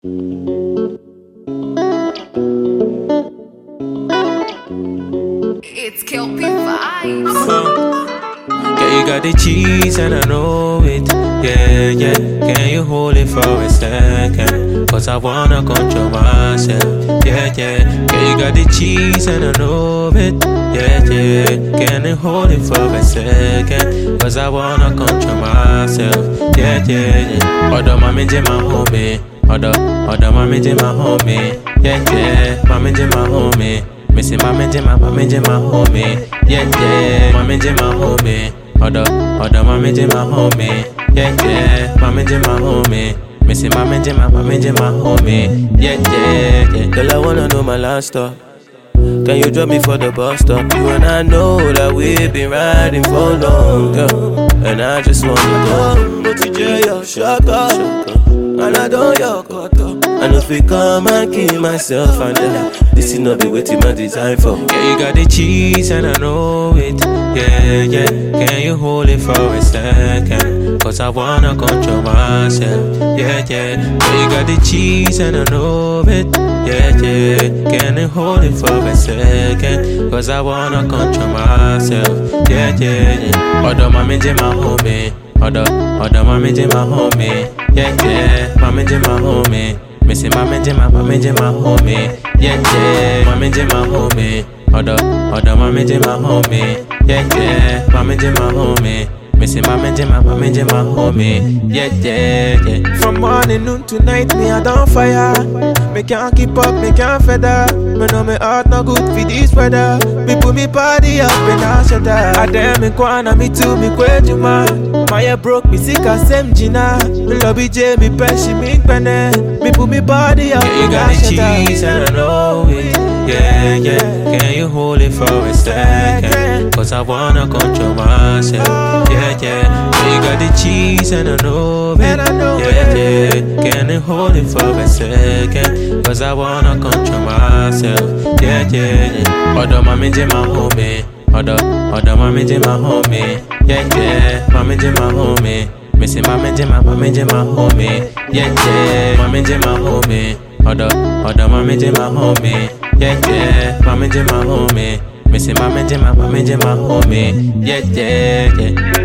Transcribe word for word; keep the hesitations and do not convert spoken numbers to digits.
It's Kelpie Vibes. Uh, yeah, you got the cheese and I know it. Yeah, yeah. Can you hold it for a second? Cause I wanna control myself. Yeah, yeah. Yeah, you got the cheese and I know it. Yeah, yeah. Can you hold it for a second? Cause I wanna control myself. Yeah, yeah, yeah. Although my my homie. Although, although my my homie. Yeah, yeah. My my homie. Me say my menje my my menje my homie, yeah yeah. My menje my homie, oda oda my menje my homie, yeah yeah. My menje my homie, me say my menje my my menje my homie, yeah yeah yeah. Girl, I wanna know my last stop. Can you drop me for the bus stop? You and I know that we've been riding for long, girl. And I just wanna go, but you just shut up, and I don't your cut up. I know if we come and kill myself and die, this is not be waiting my design for. Yeah, you got the cheese and I know it. Yeah, yeah. Can you hold it for a second? Cause I wanna control myself. Yeah, yeah. Yeah, you got the cheese and I know it. Yeah, yeah. Can you hold it for a second? Cause I wanna control myself. Yeah, yeah, yeah. Although my menje my homie. Although, although my menje my homie. Yeah, yeah. My menje my homie. Me say my menje my my menje my homie, yeah yeah. My menje my homie, oda oda my menje my homie, yeah yeah. My menje my homie, me say my menje my my menje my homie, yeah yeah yeah. From morning noon to night, me I don't fire. Me can't keep up, me can't feather. Me know me heart not good for this weather. Me put me body up and I shut up. I damn me kwana me too, me kwe juma. My head broke, me sick as same Gina. Me lobby J, me peshi, me penne. Me put me body up yeah, you got the cheese and I know it. Yeah, yeah. Can you hold it for a second? Cause I wanna control myself. Yeah, yeah. Yeah, you got the cheese and I know it. Yeah, yeah. Can you hold it for a second? Cause I wanna control myself. Yeah, yeah, yeah. Although my menje my homie. Although, although my menje my homie. Yeah, yeah. My menje my homie. Me say my menje my my menje my homie, yeah yeah. My menje my homie, oda oda my menje my homie, yeah yeah. My menje my homie, me say my menje my my menje my homie, yeah yeah yeah.